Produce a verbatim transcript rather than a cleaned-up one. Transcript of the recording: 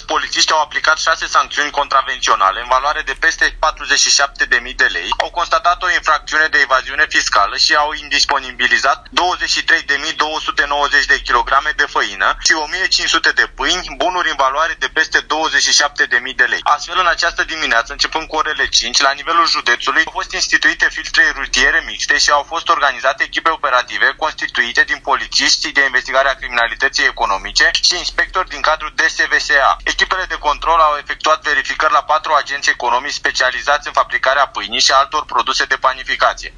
polițiștii au aplicat șase sancțiuni contravenționale în valoare de peste patruzeci și șapte de mii de lei, au constatat o infracțiune de evaziune fiscală și au indisponibilizat douăzeci și trei de mii două sute nouăzeci de kilograme de făină și o mie cinci sute de pâini, bunuri în valoare de peste douăzeci și șapte de mii de lei. Astfel, în această dimineață, începând cu orele cinci, la nivelul județului, au fost instituite filtre rutiere mixte și au fost organizate echipe operative constituite din polițiști de investigare a criminalității economice și inspectori din cadrul D S V S A. Echipele de control au efectuat verificări la patru agenți economici specializați în fabricarea pâinii și altor produse de panificație.